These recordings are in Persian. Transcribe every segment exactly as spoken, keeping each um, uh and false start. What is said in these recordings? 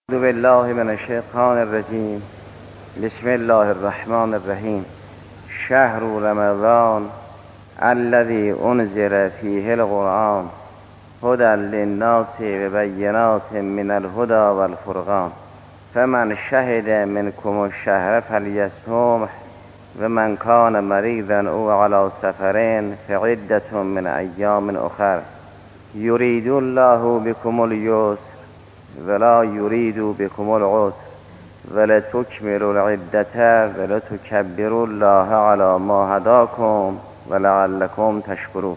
اعوذ بالله من الشیطان الرجیم. بسم الله الرحمن الرحیم. شهر رمضان الذي انزل فيه القرآن هدى للناس وبينات من الهدى والفرقان فمن شهد منكم الشهر فليصمه ومن كان مريضا او على سفر فعدة من ایام اخر يريد الله بكم اليسر ولا يريد بكم العسر ولتكملوا العدة ولتكبروا الله على ما هداكم ولعلكم تشکرون.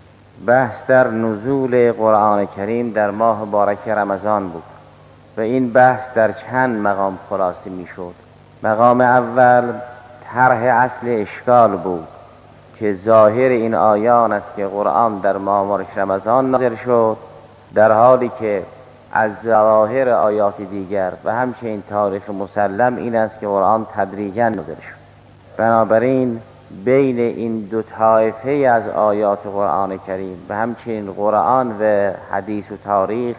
بحث در نزول قرآن کریم در ماه مبارک رمضان بود و این بحث در چند مقام خلاصه می شد. مقام اول طرح اصل اشکال بود که ظاهر این آیان است که قرآن در ماه مبارک رمضان نازل شد، در حالی که از ظواهر آیات دیگر و همچنین تاریخ مسلم این است که قرآن تدریجاً نازل شد. بنابراین بین این دو طایفه از آیات قرآن کریم و همچنین قرآن و حدیث و تاریخ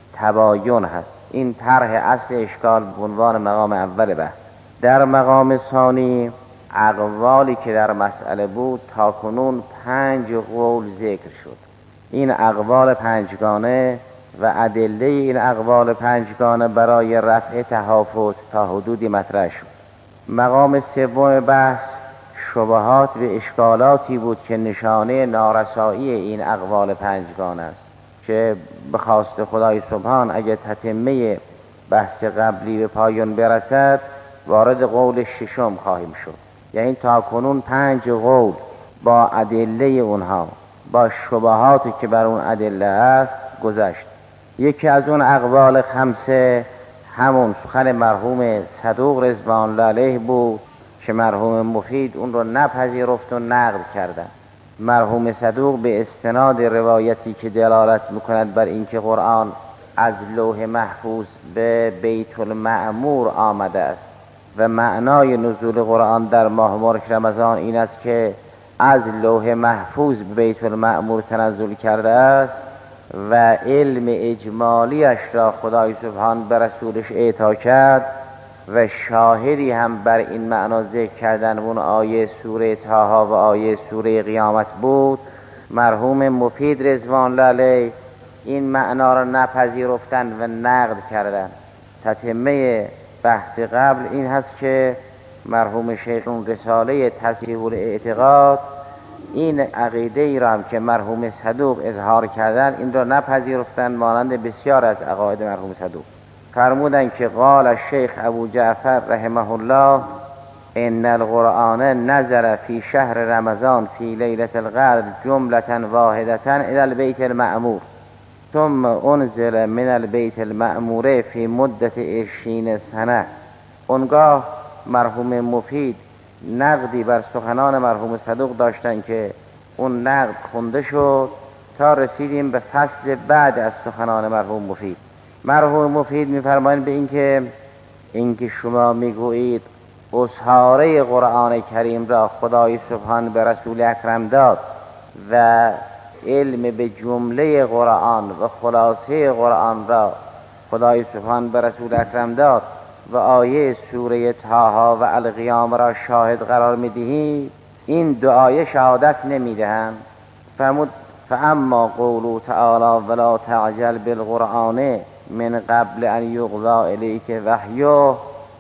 تباین هست. این طرح اصل اشکال به عنوان مقام اول بحث. در مقام ثانی اقوالی که در مسئله بود تا کنون پنج قول ذکر شد. این اقوال پنجگانه و ادله این اقوال پنجگانه برای رفع تهافت تا حدودی مطرح شد. مقام سوم بحث شبهات و اشکالاتی بود که نشانه نارسایی این اقوال پنجگانه است که به خواست خدای سبحان اگر تتمه بحث قبلی به پایان برسد وارد قول ششم خواهیم شد. یعنی تا کنون پنج قول با ادله اونها با شبهاتی که بر اون ادله است گذشت. یکی از اون اقوال خمسه همون سخن مرحوم صدوق رضوان الله علیه بود که مرحوم مفید اون رو نپذیرفت و نقد کردن. مرحوم صدوق به استناد روایتی که دلالت میکند بر اینکه قرآن از لوح محفوظ به بیت المعمور آمده است و معنای نزول قرآن در ماه مبارک رمضان این است که از لوح محفوظ به بیت المعمور تنزل کرده است و علم اجمالیش را خدای سبحان به رسولش اعطا کرد و شاهدی هم بر این معنا ذکر کردن اون آیه سوره طه و آیه سوره قیامت بود. مرحوم مفید رضوان الله علیه این معنا را نپذیرفتند و نقد کردند. تتمه بحث قبل این هست که مرحوم شیخ اون رساله تصحیح الاعتقاد این عقیده ای را هم که مرحوم صدوق اظهار کردن این را نپذیرفتند، مانند بسیار از عقاید مرحوم صدوق. فرمودند که قال الشیخ ابو جعفر رحمه الله ان القرآن نزل فی شهر رمضان فی لیلة القدر جملة واحدة الى البیت المعمور ثم انزل من البیت المعمور فی مدت عشرین سنه. اونگاه مرحوم مفید نقدی بر سخنان مرحوم صدوق داشتن که اون نقد خونده شد تا رسیدیم به فصل بعد از سخنان مرحوم مفید. مرحوم مفید می‌فرمایند به اینکه اینکه شما میگویید اسحاره قرآن کریم را خدای سبحان به رسول اکرم داد و علم به جمله قرآن و خلاصه قرآن را خدای سبحان به رسول اکرم داد و آیه سوره طه و القیامه را شاهد قرار می‌دهید، این دو آیه شهادت نمی‌دهند. فرمود فاما قوله تعالی ولا تعجل بالقرآن من قبل ان یقضى الیک وحیه و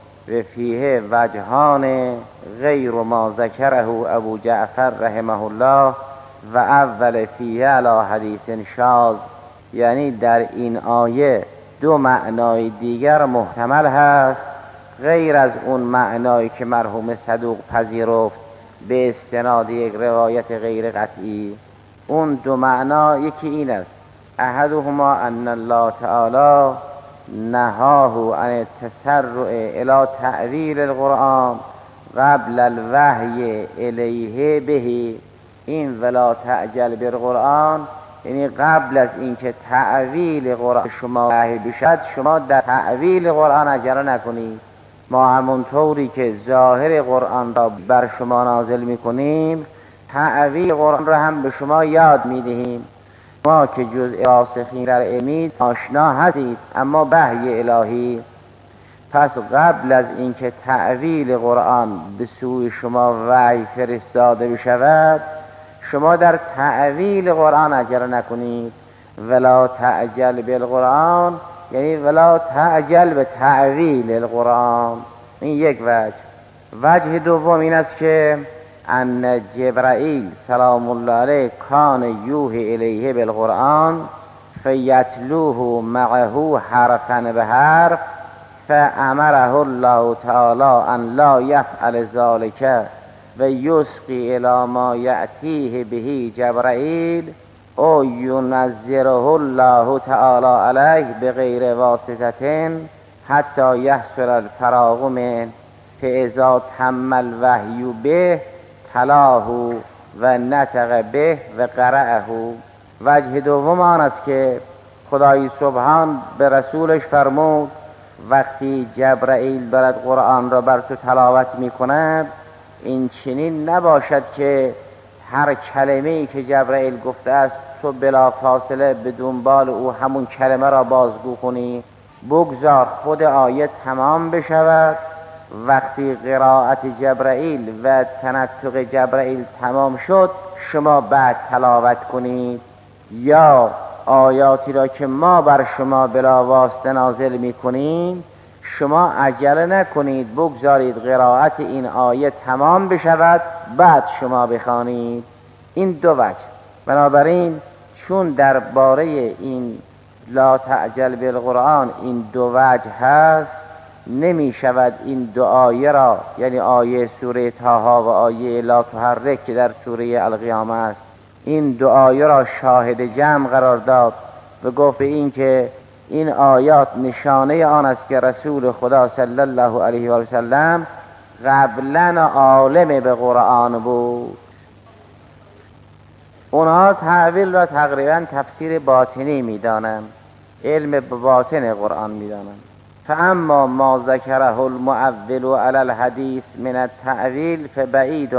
فیه وجهان غیر ما ذکره ابو جعفر رحمه الله و اول فیه علی حدیث شاذ. یعنی در این آیه دو معنای دیگر محتمل هست غیر از اون معنایی که مرحوم صدوق پذیرفت به استناد یک روایت غیر قطعی. اون دو معنا یکی این است: احدهما ان الله تعالی نهاه عن التسرع الى تأویل القرآن قبل الوحی الیه به. این ولا تعجل بالقرآن یعنی قبل از اینکه تأویل قرآن شما وحی بشد شما در تأویل قرآن عجله نکنید. ما همونطوری که ظاهر قرآن را بر شما نازل میکنیم تأویل قرآن را هم به شما یاد میدهیم. ما که جزء راسخین در علم آشنا هستید، اما وحی الهی پس قبل از اینکه تعویل قرآن به سوی شما وحی فرستاده بشود، شما در تعویل قرآن عجله نکنید. ولا تعجل بالقرآن یعنی ولا تعجل به تعویل القرآن. این یک وجه. وجه دوم این است که ان جبرائیل سلام الله علیه کان یوحی الیه بالقرآن فیتلوه معه حرفا به حرف فامره الله تعالی ان لا یفعل ذلك و یسقی الی ما یأتیه به جبرائیل او ینذره الله تعالی علیه بغیر واسطة حتی یحصل الفراغ من فاذا تم الوحی به تلاه و نطق به و قرأه. وجه دوم آن است که خدای سبحان به رسولش فرمود وقتی جبرائیل دارد قرآن را بر تو تلاوت می کند، این چنین نباشد که هر کلمه‌ای که جبرائیل گفته است تو بلا فاصله به دنبال او همون کلمه را بازگو کنی. بگذار خود آیه تمام بشود. وقتی قرائت جبرائیل و تنطق جبرائیل تمام شد شما بعد تلاوت کنید. یا آیاتی را که ما بر شما بلا واسطه نازل می کنیم شما عجله نکنید، بگذارید قرائت این آیه تمام بشود بعد شما بخوانید. این دو وجه. بنابراین چون درباره این لا تعجل بالقرآن این دو وجه هست، نمی شود این دو آیه را یعنی آیه سوره طه و آیه لا تحرک که در سوره القیامه است، این دو آیه را شاهد جمع قرار داد و گفت این که این آیات نشانه آن است که رسول خدا صلی الله علیه و سلم قبلا عالم به قرآن بود. اونها تعویل را تقریبا تفسیر باطنی میدانند، علم به باطن قرآن میدانند. فاما ما ذکره المؤول علی الحدیث من التعویل فبعید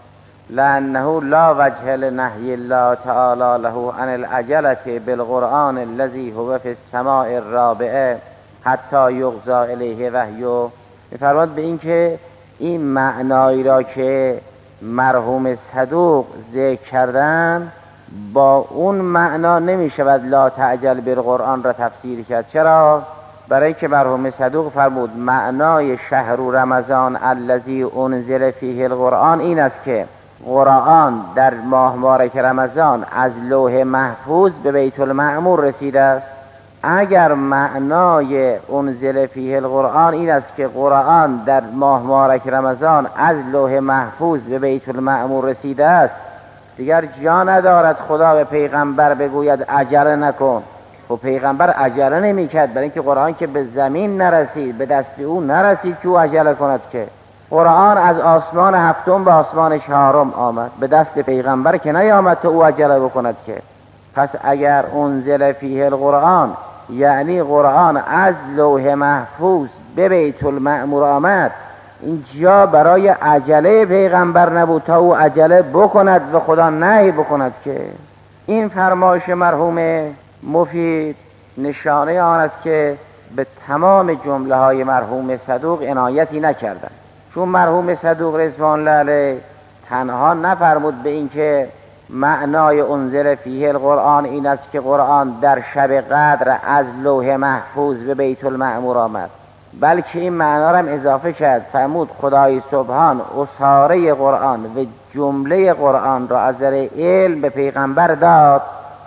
لانه لا وجه لنهی الله تعالی له عن العجلة بالقرآن الذي هو في السماء الرابعه حتی یغضی الیه وحیه. می‌فرماد به این که این معنایی را که مرحوم صدوق ذکر کردن با اون معنا نمی شود لا تعجل بالقرآن را تفسیر کرد. چرا؟ برای که مرحوم صدوق فرمود معنای شهر رمضان الذی انزل فیه القرآن این است که قرآن در ماه مبارک رمضان از لوح محفوظ به بیت المعمور رسیده است. اگر معنای انزل فیه القرآن این است که قرآن در ماه مبارک رمضان از لوح محفوظ به بیت المعمور رسیده است، دیگر جا ندارد خدا به پیغمبر بگوید عجله نکن. و پیغمبر عجله نمی کرد، برای اینکه قرآن که به زمین نرسید، به دست او نرسید که او عجله کند. که قرآن از آسمان هفتم به آسمان چهارم آمد، به دست پیغمبر که نیامد تا او عجله بکند. که پس اگر انزل فیه القرآن یعنی قرآن از لوح محفوظ به بیت المعمور آمد، اینجا برای عجله پیغمبر نبود تا او عجله بکند و خدا نهی بکند. که این فرمایش مرحوم مفید نشانه آن است که به تمام جمله های مرحوم صدوق عنایتی نکردند. چون مرحوم صدوق رضوان الله علیه تنها نفرمود به این که معنای انزل فیه القرآن این است که قرآن در شب قدر از لوح محفوظ به بیت المعمور آمد، بلکه این معنا را هم اضافه کرد. فرمود خدای سبحان اساره قرآن و جمله قرآن را از نظر علم به پیغمبر داد.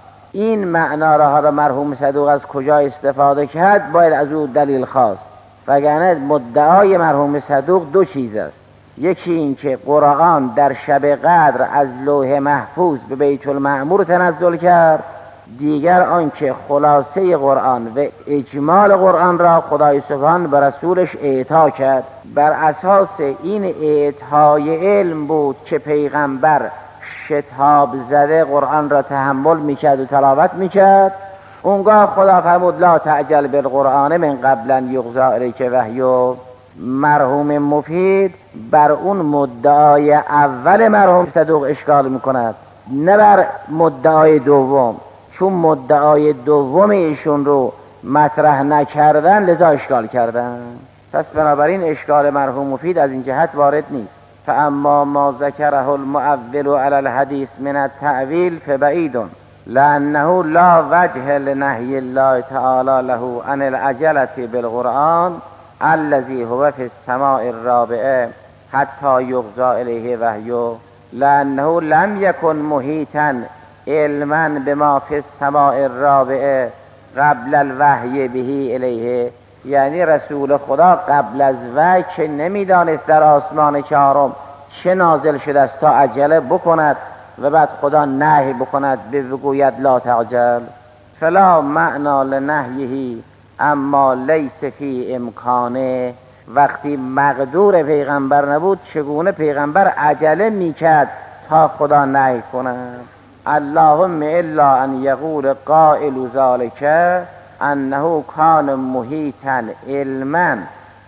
این معنا را مرحوم صدوق از کجا استفاده کرد؟ باید از او دلیل خواست، وگرنه مدعای مرحوم صدوق دو چیز است. یکی این که قرآن در شب قدر از لوح محفوظ به بیت المعمور تنزل کرد، دیگر آن که خلاصه قرآن و اجمال قرآن را خدای سبحان به رسولش اعطا کرد. بر اساس این اعطای علم بود که پیغمبر شتاب زده قرآن را تحمل میکرد و تلاوت میکرد. اونگاه خدا فرمود لا تعجل بالقرآن من قبل ان یغضی الیک وحیه. مرحوم مفید بر اون مدعای اول مرحوم صدوق اشکال میکند، نه بر مدعای دوم. چون مدعای دوم ایشون رو مطرح نکردن لذا اشکال کردن. پس بنابراین اشکال مرحوم مفید از این جهت وارد نیست. فاما ما ذکره المؤول علی الحدیث من التأویل فبعید لأنه لا وجه لنهی الله تعالی له عن العجلة بالقرآن الذي هو في السماء الرابعه حتی یغضى الیه وحیه لأنه لم یکن محیطا علما بما في السماء الرابعه قبل الوحی به الیه. یعنی رسول خدا قبل از وحی که نمیدانست در آسمان چهارم چه نازل شده است تا عجله بکند و بعد خدا نهی بکند بگوید لا تعجل، فلا معنا لنهیه اما لیس فی امکانه. وقتی مقدور پیغمبر نبود چگونه پیغمبر عجله میکرد تا خدا نهی کند؟ اللهم الا ان یقول قائل ذلك انه کان محیطا علما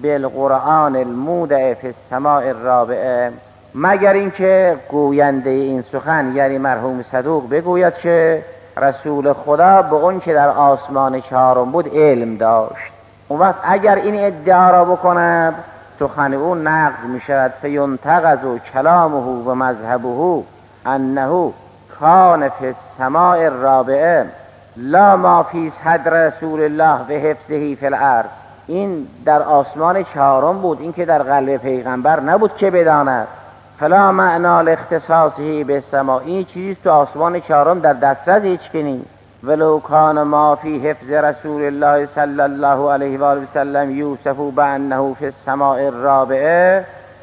بالقرآن المودع فی السماء الرابعه، مگر اینکه گوینده این سخن یعنی مرحوم صدوق بگوید که رسول خدا به اون که در آسمان چهارم بود علم داشت. اون وقت اگر این ادعا را بکند سخن او نقض می شود. فینتقض کلامه و مذهبه انه کان فی السماء الرابعه لا ما فی صدر رسول الله به حفظه فی الارض. این در آسمان چهارم بود، این که در قلب پیغمبر نبود که بداند. فلا معنا لاختصاصه به السماء، این چیزی تو آسمان چهارم در دسترس هیچ کی نیست. ولو کان ما فی حفظ رسول الله صلی الله علیه و آله و سلم یوصف بانه فی السماء الرابعه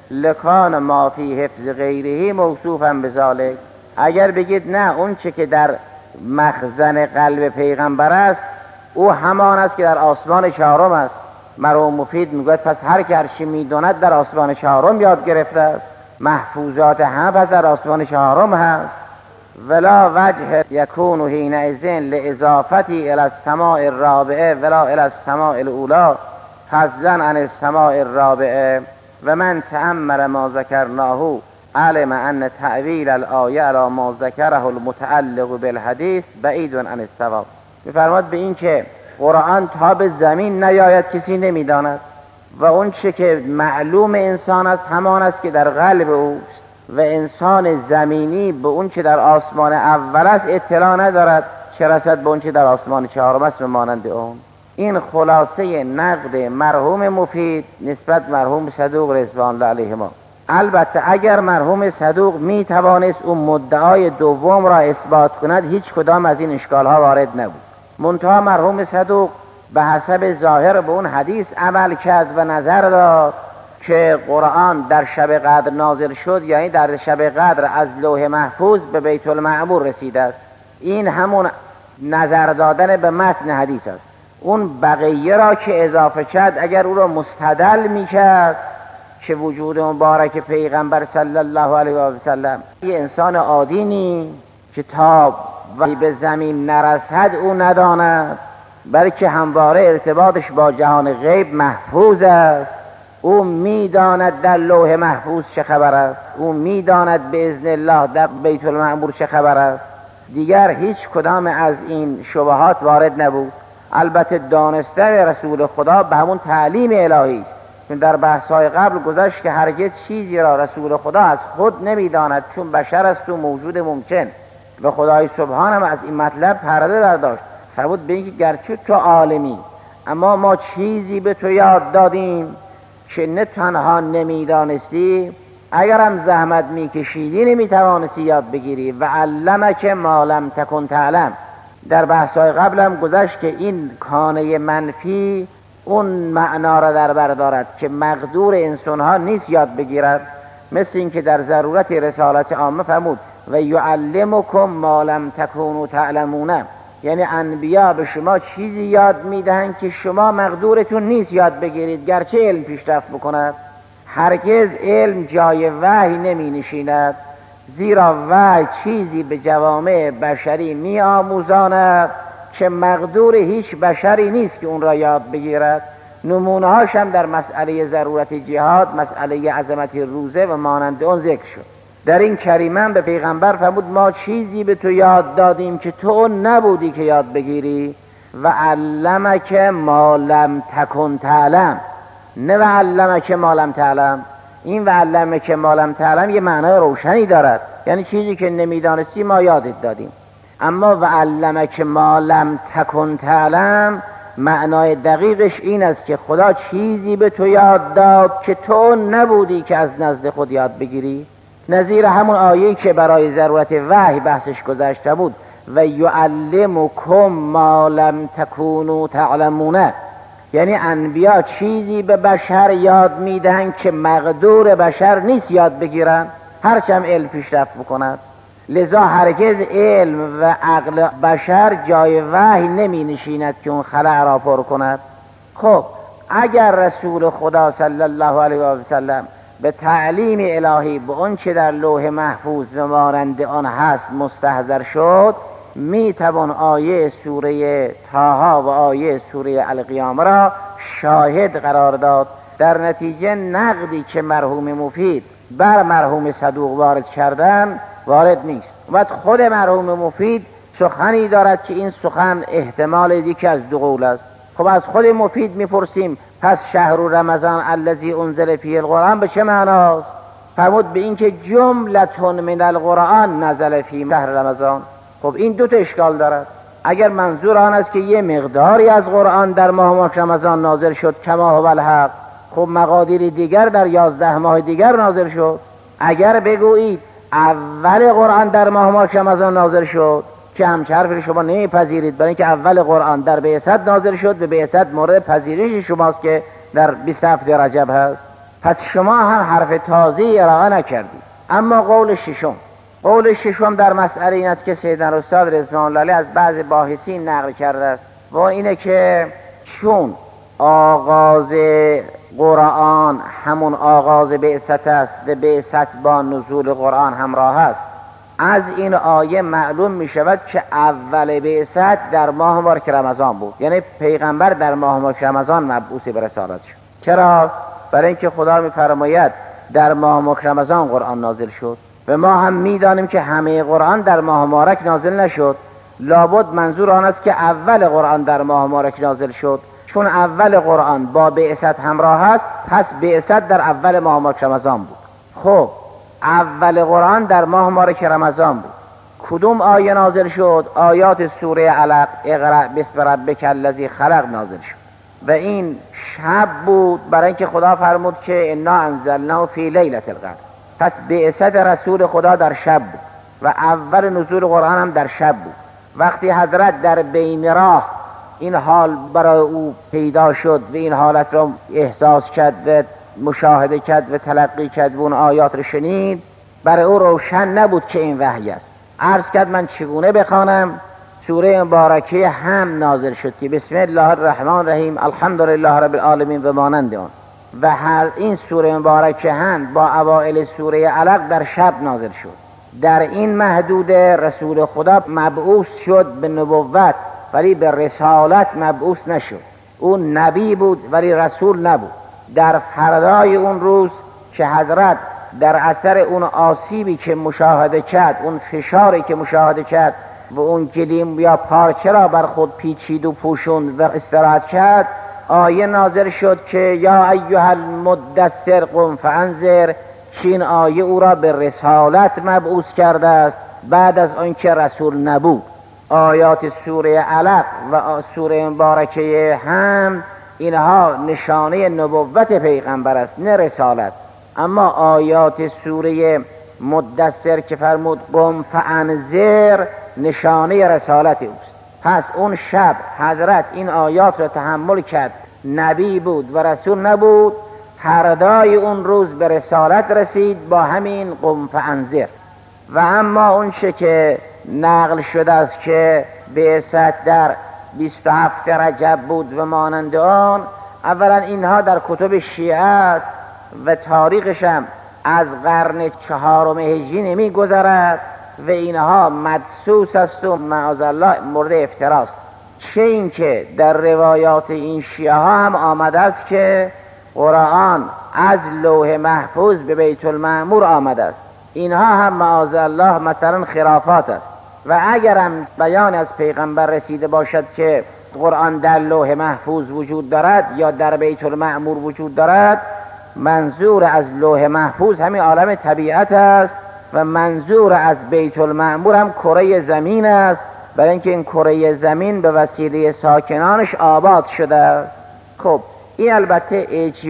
لکان ما فی حفظ غیره موصوفا بذلک. اگر بگید نه اون چه که در مخزن قلب پیغمبر است او همان است که در آسمان چهارم است. مرحوم مفید میگوید پس هر که هر چی میداند در آسمان چهارم یاد گرفته است، محفوظات هم پس در آسمان چهارم هست. ولا وجه یکون حینئذ لاضافتی الی السماء الرابعه ولا الی السماء الاولی فضلا عن السماء الرابعه و من تأمل ما ذکرناه علم ان تأویل الآیه علی ما ذکره المتعلق بالحدیث بعید عن الصواب. میفرماد به این که قرآن تا به زمین نیاید کسی نمیداند و اون چه که معلوم انسان است همان است که در قلب اوست و انسان زمینی به اون چه در آسمان اول است اطلاع ندارد، چه رسد به اون چه در آسمان چهارم است و مانند اون. این خلاصه نقد مرحوم مفید نسبت مرحوم صدوق رضوان الله علیهما. البته اگر مرحوم صدوق می توانست اون مدعای دوم را اثبات کند هیچ کدام از این اشکال ها وارد نبود. منتها مرحوم صدوق به حسب ظاهر به اون حدیث عمل کرد و نظر داد که قرآن در شب قدر نازل شد، یعنی در شب قدر از لوح محفوظ به بیت المعمور رسیده است. این همون نظر دادن به متن حدیث است. اون بقیه را که اضافه کرد اگر او را مستدل میکرد که وجود مبارک پیغمبر صلی الله علیه و سلم یه انسان عادی نیست که تا وحی به زمین نرسد او نداند، بلکه همواره ارتباطش با جهان غیب محفوظ است. او میداند در لوح محفوظ چه خبر است، او میداند به اذن الله در بیت المعمور چه خبر است. دیگر هیچ کدام از این شبهات وارد نبود. البته دانستن رسول خدا به همون تعلیم الهی است. در بحث‌های قبل گذشت که هرگز چیزی را رسول خدا از خود نمیداند چون بشر است و موجود ممکن و خدای سبحان هم از این مطلب پرده برداشت. فرمود به اینکه گرچه تو عالمی اما ما چیزی به تو یاد دادیم که نه تنها نمیدانستی، اگرم زحمت میکشیدی نمیتوانستی یاد بگیری. و علمک ما لم تکن تعلم. در بحث‌های قبلم گذشت که این کانه منفی اون معنا را در بر دارد که مقدور انسانها نیست یاد بگیرد، مثل این که در ضرورت رسالت عامه فرمود و یعلمکم ما لم تکونوا تعلمون، یعنی انبیا به شما چیزی یاد میدهند که شما مقدورتون نیست یاد بگیرید گرچه علم پیشرفت بکند. هرگز علم جای وحی نمی نشیند، زیرا وحی چیزی به جوامع بشری می آموزاند که مقدور هیچ بشری نیست که اون را یاد بگیرد. نمونه هاش هم در مسئله ضرورت جهاد، مسئله عظمت روزه و مانند اون ذکر شد. در این کریمه به پیغمبر فرمود ما چیزی به تو یاد دادیم که تو اون نبودی که یاد بگیری. و علمک ما لم تکن تعلم، نه وعلمک ما لم تعلم. این وعلمک ما لم تعلم یه معنای روشنی دارد، یعنی چیزی که نمیدانستی ما یادت دادیم. اما وعلمک ما لم تکن تعلم معنای دقیقش این است که خدا چیزی به تو یاد داد که تو نبودی که از نزد خود یاد بگیری. نظیر همون آیه‌ای که برای ضرورت وحی بحثش گذشته بود، و یعلمکم ما لم تکونوا تعلمون، یعنی انبیا چیزی به بشر یاد میدهند که مقدور بشر نیست یاد بگیرن، هرچند علم پیشرفت بکند. لذا هرگز علم و عقل بشر جای وحی نمی نشیند که اون خلأ را پر کند. خب اگر رسول خدا صلی الله علیه و سلم به تعلیم الهی به اون چه در لوح محفوظ و مانند آن هست مستحضر شد، می توان آیه سوره طه و آیه سوره القیامه را شاهد قرار داد. در نتیجه نقدی که مرحوم مفید بر مرحوم صدوق وارد کردن وارد نیست. و خود مرحوم مفید سخنی دارد که این سخن احتمال یکی از دو قول است. خب از خود مفید میپرسیم پس شهر رمضان الذی انزل فیه القرآن به چه معناست؟ فرمود به این که جملتون من القرآن نزل فی شهر رمضان. خب این دو تا اشکال دارد. اگر منظور آن است که یه مقداری از قرآن در ماه ماه رمضان نازل شد کما هو الحق، خب مقادیر دیگر در یازده ماه دیگر نازل شد. اگر بگویید اول قرآن در ماه ماه رمضان نازل شد، که همچه حرف شما نمیپذیرید، برای اینکه اول قرآن در بعثت نازل شد و بعثت مورد پذیرش شماست که در بیست و هفت رجب هست، پس شما هم حرف تازه ارائه نکردید. اما قول ششم قول ششم در مسئله این است که سیدنا استاد رضوان الله علیه از بعض باحثین نقل کرده است، و اینه که چون آغاز قرآن همون آغاز بعثت است و بعثت با نزول قرآن همراه است، از این آیه معلوم می شود که اول بعثت در ماه مبارک رمضان بود، یعنی پیغمبر در ماه مبارک رمضان مبعوث به رسالت شد. چرا؟ برای اینکه خدا می فرماید در ماه مبارک رمضان قرآن نازل شد و ما هم می دانیم که همه قرآن در ماه مبارک نازل نشد. لابد منظور آن است که اول قرآن در ماه مبارک نازل شد. چون اول قرآن با بعثت همراه است، پس بعثت در اول ماه مبارک رمضان بود. خب اول قرآن در ماه مبارک رمضان بود. کدوم آیه نازل شد؟ آیات سوره علق، اقرأ باسم ربک الذی خلق نازل شد و این شب بود، برای اینکه خدا فرمود که انا انزلناه فی لیلة القدر. پس بعثت رسول خدا در شب بود و اول نزول قرآن هم در شب بود. وقتی حضرت در بین راه این حال برای او پیدا شد و این حالت را احساس کرد و مشاهده کرد و تلقی کرد و اون آیات رو شنید، برای او روشن نبود که این وحی است. عرض کرد من چگونه بخوانم؟ سوره مبارکه هم نازل شد که بسم الله الرحمن الرحیم الحمدلله رب العالمین و مانند آن، و هر این سوره مبارکه هم با اوائل سوره علق در شب نازل شد. در این محدود رسول خدا مبعوث شد به نبوت ولی به رسالت مبعوث نشد. اون نبی بود ولی رسول نبود. در فردای اون روز که حضرت در اثر اون آسیبی که مشاهده کرد، اون فشاری که مشاهده کرد و اون گلیم یا پارچه را بر خود پیچید و پوشوند و استراحت کرد، آیه نازل شد که یا ایها المدثر قم فانذر، که این آیه او را به رسالت مبعوث کرده است بعد از آنکه رسول نبود. آیات سوره علق و سوره مبارکه هم اینها نشانه نبوت پیغمبر است نه رسالت. اما آیات سوره مدثر که فرمود قم فانذر نشانه رسالت اوست. پس اون شب حضرت این آیات را تحمل کرد، نبی بود و رسول نبود، پردای اون روز به رسالت رسید با همین قم فانذر. و اما اون چه که نقل شده است که بعثت در بیست و هفت رجب بود و مانند آن، اولا اینها در کتب شیعه است و تاریخش هم از قرن چهارم هجری نمی گذرد و اینها مدسوس است و معاذالله مورد افتراست. چه این که در روایات این شیعه ها هم آمده است که قرآن از لوح محفوظ به بیت المعمور آمده است. اینها هم معاذالله مثلا خرافات است. و اگر هم بیان از پیغمبر رسیده باشد که قرآن در لوح محفوظ وجود دارد یا در بیت المعمور وجود دارد، منظور از لوح محفوظ همین عالم طبیعت است و منظور از بیت المعمور هم کره زمین است، برای اینکه این کره زمین به وسیله ساکنانش آباد شده است. خب این البته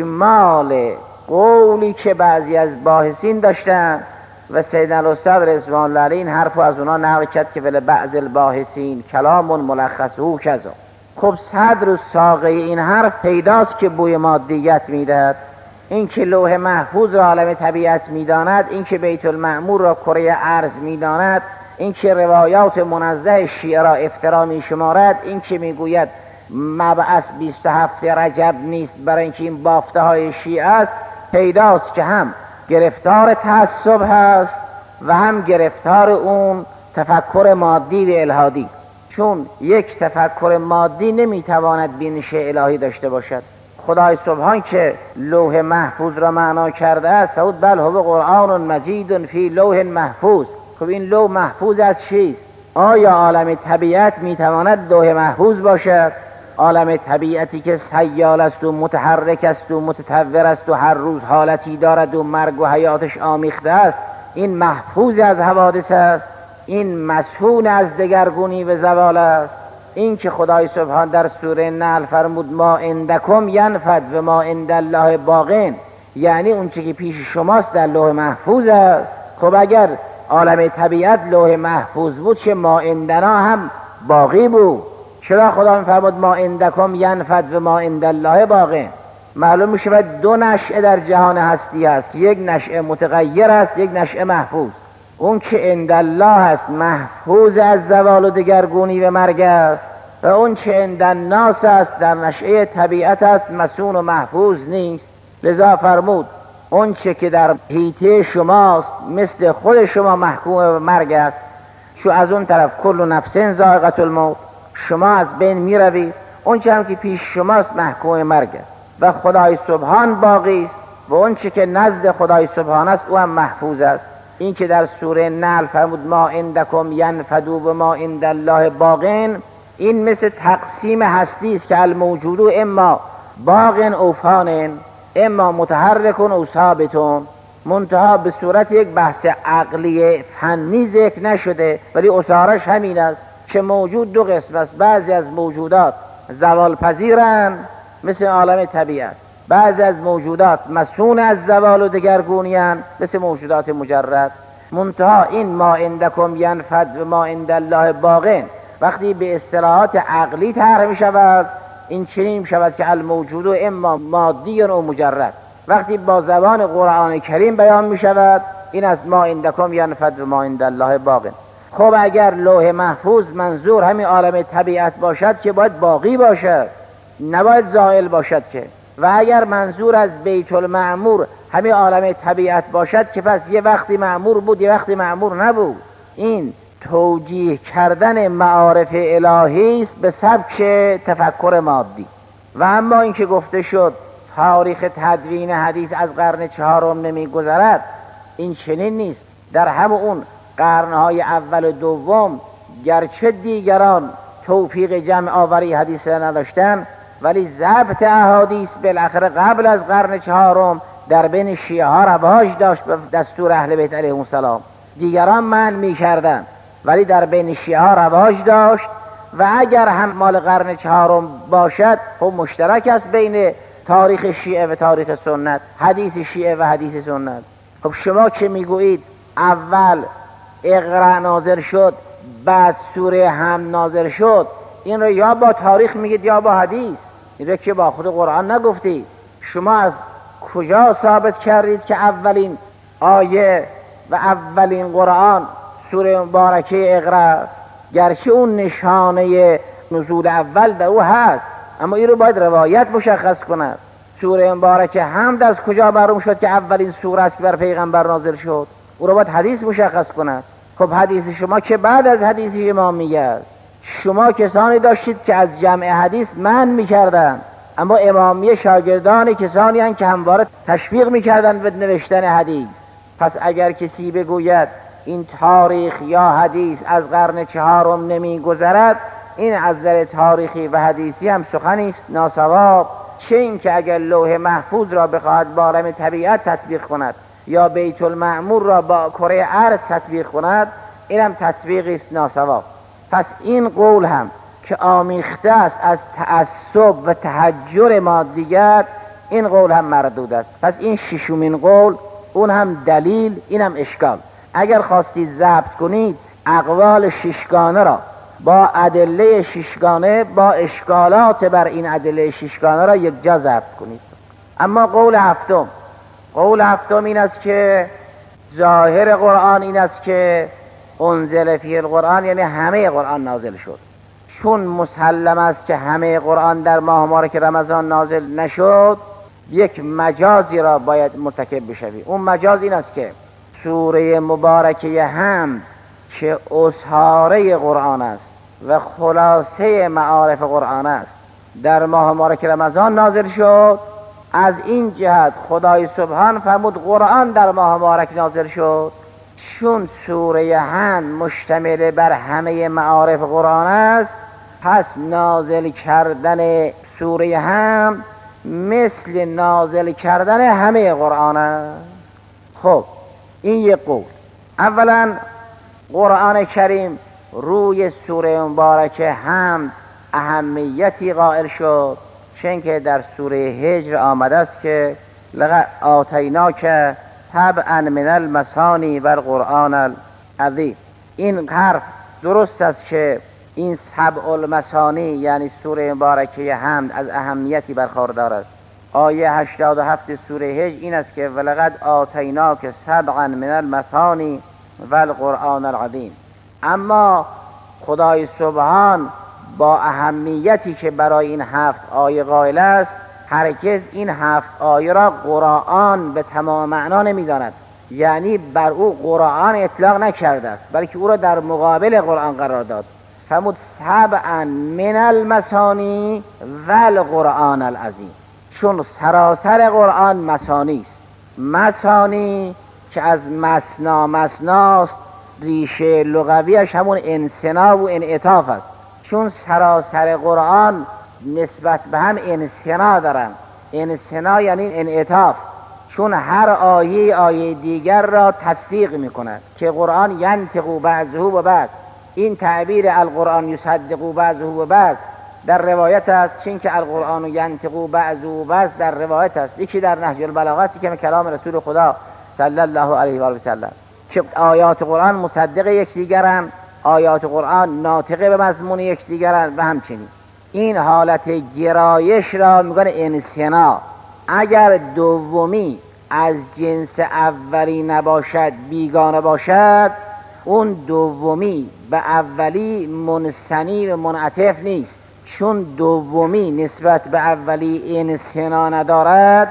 اجمال قولی که بعضی از باحثین داشتن و سیدنا الاستاذ رضوان الله علیه این حرف از اونا نقل کرد که ولی بعض الباحثین کلام ملخصه کذا. خب صدر و ساقه این حرف پیداست که بوی مادیت میدهد. این که لوح محفوظ را عالم طبیعت میداند، این که بیت المعمور را کره ارض میداند، این که روایات منزه شیعه را افترا میشمارد، این که میگوید مبعث بیست و هفت رجب نیست برای اینکه این بافته های شیعه است، پیداست که هم گرفتار تعصب هست و هم گرفتار اون تفکر مادی و الهادی. چون یک تفکر مادی نمیتواند بینش الهی داشته باشد. خدای سبحان که لوح محفوظ را معنا کرده است، فرمود بل هو قرآن مجید فی لوح محفوظ. خب این لوح محفوظ از چیست؟ آیا عالم طبیعت میتواند لوح محفوظ باشد؟ عالم طبیعتی که سیال است و متحرک است و متطور است و هر روز حالتی دارد و مرگ و حیاتش آمیخته است، این محفوظ از حوادث است، این مسحون از دگرگونی و زوال است. این که خدای سبحان در سوره نحل فرمود ما عندکم ینفد و ما عند الله باقین، یعنی اون چه که پیش شماست در لوح محفوظ است. خب اگر عالم طبیعت لوح محفوظ بود که ما عندنا هم باقی بود، چرا خدا میفرمود ما عندکم ینفد و ما عند الله باقین؟ معلوم میشه دو نشأه در جهان هستی هست که یک نشأه متغیر است، یک نشأه محفوظ. اون که عند الله است محفوظ از زوال و دگرگونی و مرگ است و اون که عند الناس است در نشأه طبیعت است مسون و محفوظ نیست. لذا فرمود اون چه که در حیطه شماست مثل خود شما محکوم به مرگ است. شو از اون طرف کل نفس ذائقة الموت، شما از بین می روید، اون چه هم که پیش شماست محکوم مرگ است و خدای سبحان باقی است و اون چه که نزد خدای سبحان است او هم محفوظ است. این که در سوره نحل فرمود ما عندکم ینفد و ما عند الله باقین، این مثل تقسیم هستی است که الموجود اما باق او فان اما متحرک او ثابت، منتها به صورت یک بحث عقلی فنی ذکر نشده، ولی اصارش همین است که موجود دو قسم است. بعضی از موجودات زوال پذیرند مثل عالم طبیعت، بعضی از موجودات مسون از زوال و دگرگونی‌اند مثل موجودات مجرد. منتها این ما عندکم ینفد و ما عند الله باقین وقتی به اصطلاحات عقلی طرح می شود، این چنین می شود که الموجود اما مادی و مجرد. وقتی با زبان قرآن کریم بیان می شود، این از ما عندکم ینفد و ما عند الله باقین. خب اگر لوح محفوظ منظور همین عالم طبیعت باشد که باید باقی باشد، نباید زائل باشد که، و اگر منظور از بیت المعمور همین عالم طبیعت باشد که پس یه وقتی معمور بود یه وقتی معمور نبود. این توجیه کردن معارف الهی است به سبک تفکر مادی. و اما این که گفته شد تاریخ تدوین حدیث از قرن چهارم نمی گذرد، این چنین نیست. در همون اون قرنهای اول و دوم گرچه دیگران توفیق جمع آوری حدیث نداشتن، ولی ضبط احادیث بالاخره قبل از قرن چهارم در بین شیعه ها رواج داشت به دستور اهل بیت علیهم السلام. دیگران منع می کردن ولی در بین شیعه ها رواج داشت و اگر هم مال قرن چهارم باشد خب مشترک است بین تاریخ شیعه و تاریخ سنت، حدیث شیعه و حدیث سنت. خب شما که میگویید اول اقرا نازل شد بعد سوره هم نازل شد، این رو یا با تاریخ میگید یا با حدیث، این رو که با خود قرآن نگفتید. شما از کجا ثابت کردید که اولین آیه و اولین قرآن سوره مبارکه اقرا؟ گرچه اون نشانه نزول اول در او هست، اما این رو باید روایت مشخص کند. سوره مبارکه حمد از کجا معلوم شد که اولین سوره است که بر پیغمبر نازل شد؟ او رو باید حدیث مشخص کند. خب حدیث شما که بعد از حدیث امام میگه. شما کسانی داشتید که از جمع حدیث منع میکردن، اما امامیه شاگردان کسانی هستند که همواره تشویق میکردن به نوشتن حدیث. پس اگر کسی بگوید این تاریخ یا حدیث از قرن چهارم نمیگذرد، این از نظر تاریخی و حدیثی هم سخنی است ناصواب، چه این که اگر لوح محفوظ را بخواهد با عالم طبیعت تطبیق کند یا بیت المعمور را با کره ارض تطبیق کند، اینم تطبیقی است ناصواب. پس این قول هم که آمیخته است از تعصب و تحجر مادیت، این قول هم مردود است. پس این ششمین قول، اون هم دلیل، اینم اشکال. اگر خواستید ضبط کنید اقوال ششگانه را با ادله ششگانه با اشکالات بر این ادله ششگانه را یک جا ضبط کنید. اما قول هفتم، قول هفتم این است که ظاهر قرآن این است که انزل فیه القرآن، یعنی همه قرآن نازل شد. چون مسلم است که همه قرآن در ماه مبارک رمضان نازل نشد، یک مجازی را باید مرتکب بشوی. اون مجاز این است که سوره مبارکه حمد که اسحاره قرآن است و خلاصه معارف قرآن است، در ماه مبارک رمضان نازل شد. از این جهت خدای سبحان فرمود قرآن در ماه مبارک نازل شد. چون سوره حمد مشتمل بر همه معارف قرآن است، پس نازل کردن سوره حمد مثل نازل کردن همه قرآن است. خب این یک قول. اولا قرآن کریم روی سوره مبارکه حمد اهمیتی قائل شد، چون که در سوره هجر آمده است که لقد آتیناک سبعا من المثانی و القرآن العظیم. این حرف درست است که این سبع المثانی یعنی سوره مبارکه حمد از اهمیتی برخوردار است. آیه هشتاد و هفت سوره هجر این است که ولقد آتیناک سبعا من المثانی و القرآن العظیم. اما خدای سبحان با اهمیتی که برای این هفت آیه قائل است، هرگز این هفت آیه را قرآن به تمام معنا نمی‌داند، یعنی بر او قرآن اطلاق نکرده است، بلکه او را در مقابل قرآن قرار داد. فرمود سبعا من المثانی و القرآن العظیم. چون سراسر قرآن مثانی است. مثانی که از مثنا مثناست، ریشه لغویش همون انثنا و انعطاف است. چون سراسر قرآن نسبت به هم انثنا دارن، انثنا یعنی انعطاف، چون هر آیه آیه دیگر را تصدیق میکند که قرآن ینطق بعضه و بعض. این تعبیر القرآن یصدق بعضه و بعض در روایت است، چون که القرآن ینطق بعضه و بعض در روایت است. یکی در نهج البلاغه است که کلام رسول خدا صلی الله علیه و آله و سلم که آیات قرآن مصدق یکدیگرند، آیات قرآن ناطق به مضمون یکدیگرند و همچنین. این حالت گرایش را میگن انثنا. اگر دومی از جنس اولی نباشد، بیگانه باشد، اون دومی به اولی منثنی و منعطف نیست. چون دومی نسبت به اولی انثنا ندارد،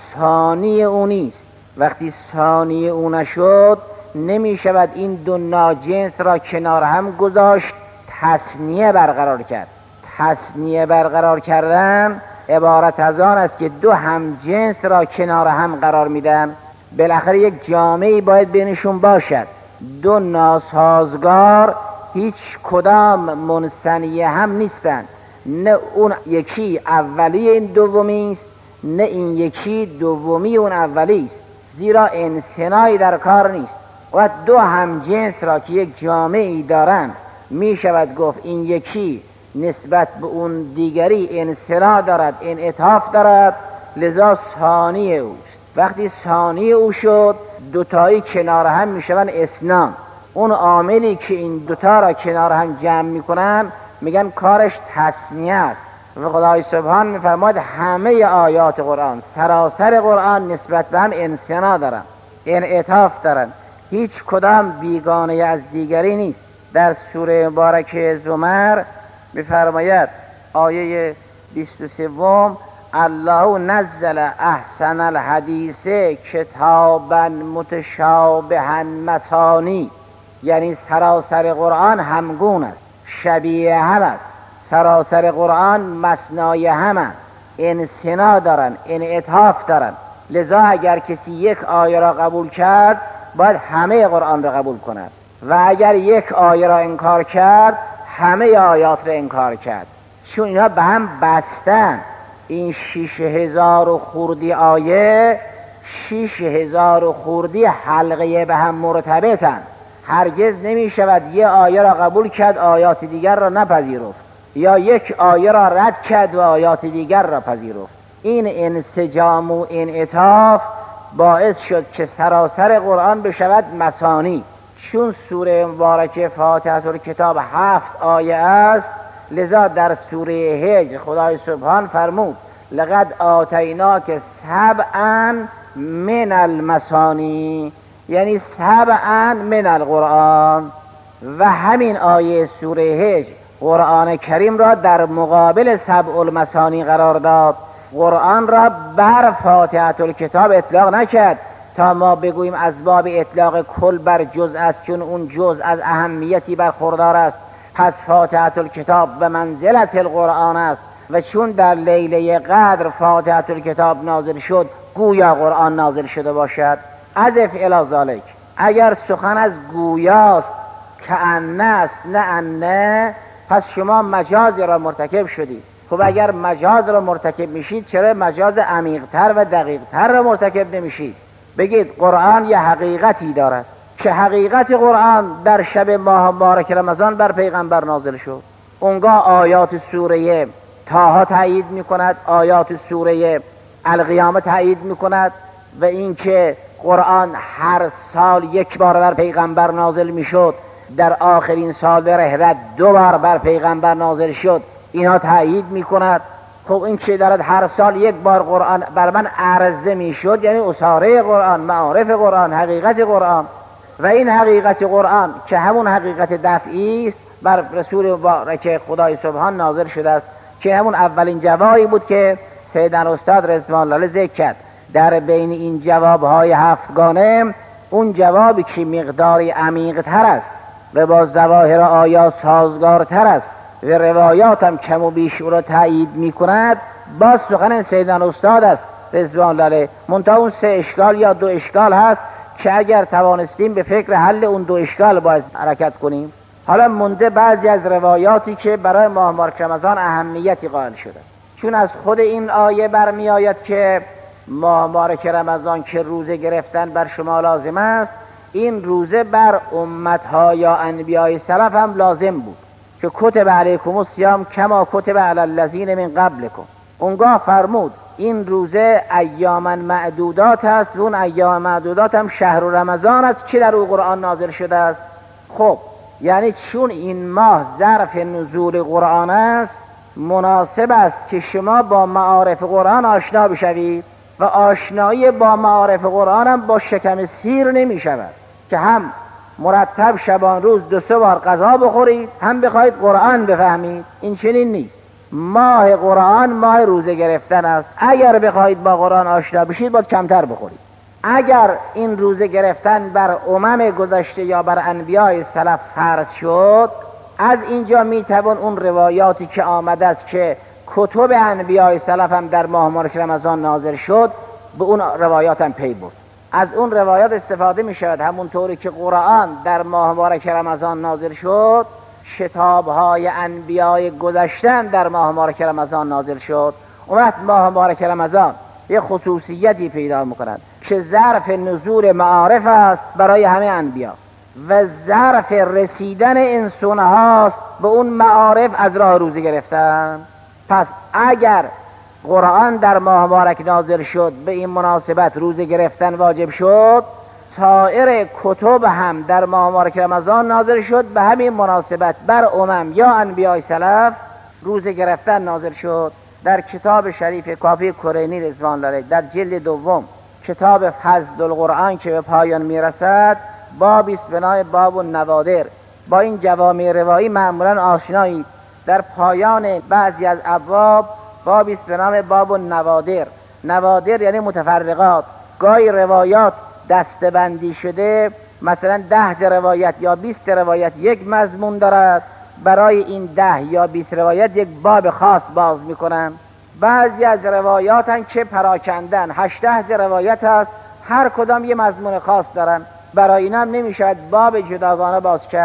ثانی او نیست. وقتی ثانی او نشد، نمی شود این دو ناجنس را کنار هم گذاشت، تثنیه برقرار کرد. تثنیه برقرار کردن عبارت از آن است که دو هم جنس را کنار هم قرار میدن. بالاخره یک جامعی باید بینشون باشد. دو ناسازگار هیچ کدام منثنیه هم نیستند. نه اون یکی اولی این دومی است، نه این یکی دومی اون اولی است، زیرا انثنایی در کار نیست. و دو هم جنس را که یک جامعی دارند، می شود گفت این یکی نسبت به اون دیگری انثنا دارد، انعطاف دارد، لذا ثانی اوست. وقتی ثانی او شد، دوتایی کنار هم می شوند اثنان. اون عاملی که این دوتا را کنار هم جمع می کنن میگن کارش تثنیه است. و خدای سبحان می فرماید همه آیات قرآن، سراسر قرآن نسبت به هم انثنا دارن، انعطاف دارن، هیچ کدام بیگانه از دیگری نیست. در سوره مبارکه زمر می‌فرماید آیه بیست و سه الله نزل احسن الحدیث کتابا متشابها مثانی، یعنی سراسر قرآن همگون است، شبیه هم است. سراسر قرآن مثنای هم است، انثنا دارن، انعطاف دارن. لذا اگر کسی یک آیه را قبول کرد، باید همه قرآن را قبول کند، و اگر یک آیه را انکار کرد، همه آیات رو انکار کرد، چون اینا به هم بستن. این شیش هزار و خوردی آیه شیش هزار و خوردی حلقه به هم مرتبطن. هرگز نمی شود یه آیه را قبول کرد آیات دیگر را نپذیرفت، یا یک آیه را رد کرد و آیات دیگر را پذیرفت. این انسجام و انعطاف باعث شد که سراسر قرآن بشود مثانی. چون سوره مبارکه فاتحه الکتاب هفت آیه است، لذا در سوره هجر خدای سبحان فرمود لقد آتیناک سبعا من المثانی، یعنی سبعا من القرآن. و همین آیه سوره هجر قرآن کریم را در مقابل سبع المثانی قرار داد. قرآن را بر فاتحه الکتاب اطلاق نکرد تا ما بگوییم از باب اطلاق کل بر جزء است، چون اون جزء از اهمیتی برخوردار است. پس فاتحه الکتاب به منزلت القرآن است، و چون در لیله قدر فاتحه الکتاب نازل شد گویا قرآن نازل شده باشد. اضف الی ذلک، اگر سخن از گویاست کأنه است نه انه، پس شما مجاز را مرتکب شدید. خب اگر مجاز را مرتکب میشید چرا مجاز عمیق‌تر و دقیق‌تر را مرتکب نمیشید؟ بگید قرآن یه حقیقتی دارد که حقیقت قرآن در شب ماه مبارک رمضان بر پیغمبر نازل شد. اونگاه آیات سوره طه تایید میکند، آیات سوره القیامه تایید میکند، و اینکه قرآن هر سال یک بار بر پیغمبر نازل میشد، در آخرین سال رحلت دو بار بر پیغمبر نازل شد، اینها تایید میکند. خب این که دارد هر سال یک بار قرآن بر من عرضه میشد، یعنی اساره قرآن، معارف قرآن، حقیقت قرآن. و این حقیقت قرآن که همون حقیقت دفعی است بر رسول مبارک خدای سبحان نازل شده است، که همون اولین جوابی بود که سیدنا استاد رضوان الله ذکر کرد. در بین این جوابهای هفتگانه اون جوابی که مقداری عمیق تر است و با ظواهر آیات سازگارتر است و روایات هم کم و بیش او را تایید می کند، باز سخن سیدنا استاد است رضوان الله علیه. منتها اون سه اشکال یا دو اشکال هست که اگر توانستیم به فکر حل اون دو اشکال باید حرکت کنیم. حالا مونده بعضی از روایاتی که برای ماه مبارک رمضان اهمیتی قائل شده، چون از خود این آیه برمی آید که ماه مبارک رمضان که روزه گرفتن بر شما لازم است، این روزه بر امتها یا انبیای سلف هم لازم بود که کتب علیکم الصیام کما کتب علی الذین من قبلکم. اونگاه فرمود این روزه ایاما معدودات است و اون ایام معدودات هم شهر رمضان است که در او قرآن نازل شده است. خب یعنی چون این ماه ظرف نزول قرآن است، مناسب است که شما با معارف قرآن آشنا بشوید، و آشنایی با معارف قرآن هم با شکم سیر نمی شود که هم مرتب شبان روز دو سه بار غذا بخورید هم بخواید قرآن بفهمید. این چنین نیست. ماه قرآن ماه روزه گرفتن است. اگر بخواید با قرآن آشنا بشید باید کمتر بخورید. اگر این روزه گرفتن بر امم گذشته یا بر انبیای سلف فرض شد، از اینجا میتوان اون روایاتی که آمده است که کتب انبیای سلف هم در ماه مبارک رمضان نازل شد، به اون روایات هم پی برد. از اون روایات استفاده می شود. همونطوری که قرآن در ماه مبارک رمضان نازل شد، شتابهای انبیای گذشتن در ماه مبارک رمضان نازل شد. اون وقت ماه مبارک رمضان یه خصوصیتی پیدا می‌کند که ظرف نزول معارف است برای همه انبیا و ظرف رسیدن انسان هاست به اون معارف از راه روزه گرفتن. پس اگر قرآن در ماه مبارک نازل شد، به این مناسبت روزه گرفتن واجب شد، سایر کتب هم در ماه مبارک رمضان نازل شد، به همین مناسبت بر امم یا انبیای سلف روزه گرفتن نازل شد. در کتاب شریف کافی کرینی رضوان الله علیه در جلد دوم کتاب فضل القرآن که به پایان میرسد، بابی است به نام باب النوادر. با این جوامع روایی معمولا آشنایید. در پایان بعضی از ابواب بابی است به نام باب النوادر. نوادر یعنی متفرقات. گاهی روایات دسته‌بندی شده، مثلا ده روایت یا بیست روایت یک مضمون دارد، برای این ده یا بیست روایت یک باب خاص باز میکنن. بعضی از روایات هم که پراکندن، هشده روایت هست، هر کدام یه مضمون خاص دارن، برای این هم نمیشود باب جداگانه باز کرد.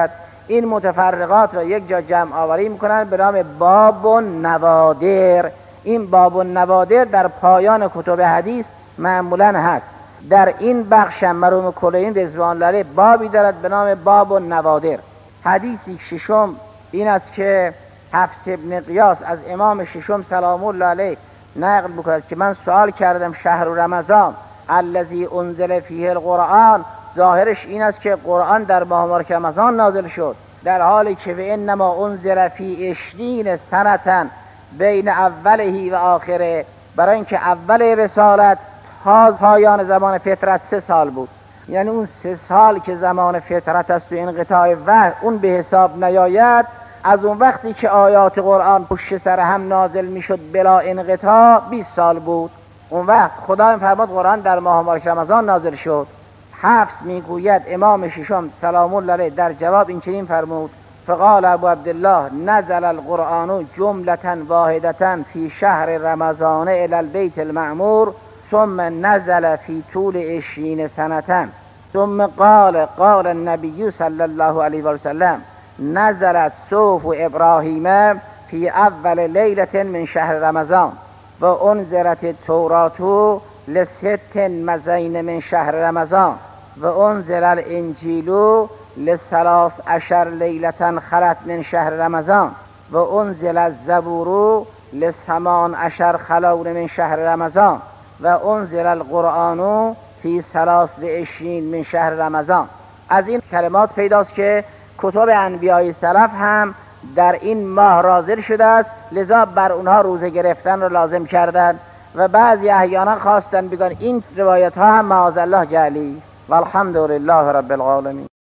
این متفرقات را یک جا جمع آوری میکنن به نام باب و نوادر. این باب و نوادر در پایان کتب حدیث معمولا هست. در این بخش مرحوم کلینی رضوان الله علیه بابی دارد به نام باب و نوادر. حدیثی ششم این است که حفص ابن قیاس از امام ششم سلام الله علیه نقل بکند که من سوال کردم شهر رمضان الذی انزل فیه القرآن، ظاهرش این است که قرآن در ماه مبارک رمضان نازل شد، در حالی که و انما انزل فی عشرین سنة بین اوله و آخره، برای اینکه اول رسالت تا پایان زمان فطرت سه سال بود، یعنی اون سه سال که زمان فطرت است و انقطاع وحی اون به حساب نیاید. از اون وقتی که آیات قرآن پشت سر هم نازل میشد بلا انقطاع بیست سال بود. اون وقت خدا فرمود قرآن در ماه مبارک رمضان نازل شد. حفص میگوید امام ششم سلام الله علیه در جواب این چنین فرمود فقال ابو عبدالله نزل القرآن جملة واحدة فی شهر رمضان الی البیت المعمور ثم نزل فی طول عشرین سنة ثم قال قال النبی صلی الله علیه و سلم نزلت صوف ابراهیم فی اول لیلة من شهر رمضان و انزلت التوراة لست مزین من شهر رمضان و انزل الانجیل لثلاث عشر لیلة خلت من شهر رمضان و انزل الزبور لثمان عشر خلون من شهر رمضان و انزل القرآن فی ثلاث و عشرین من شهر رمضان. از این کلمات پیداست که کتب انبیای سلف هم در این ماه نازل شده است، لذا بر اونها روزه گرفتن را لازم کردند و بعضی احیانا خواستن بگن این روایت ها هم معاذ الله جعلی. والحمد لله رب العالمین.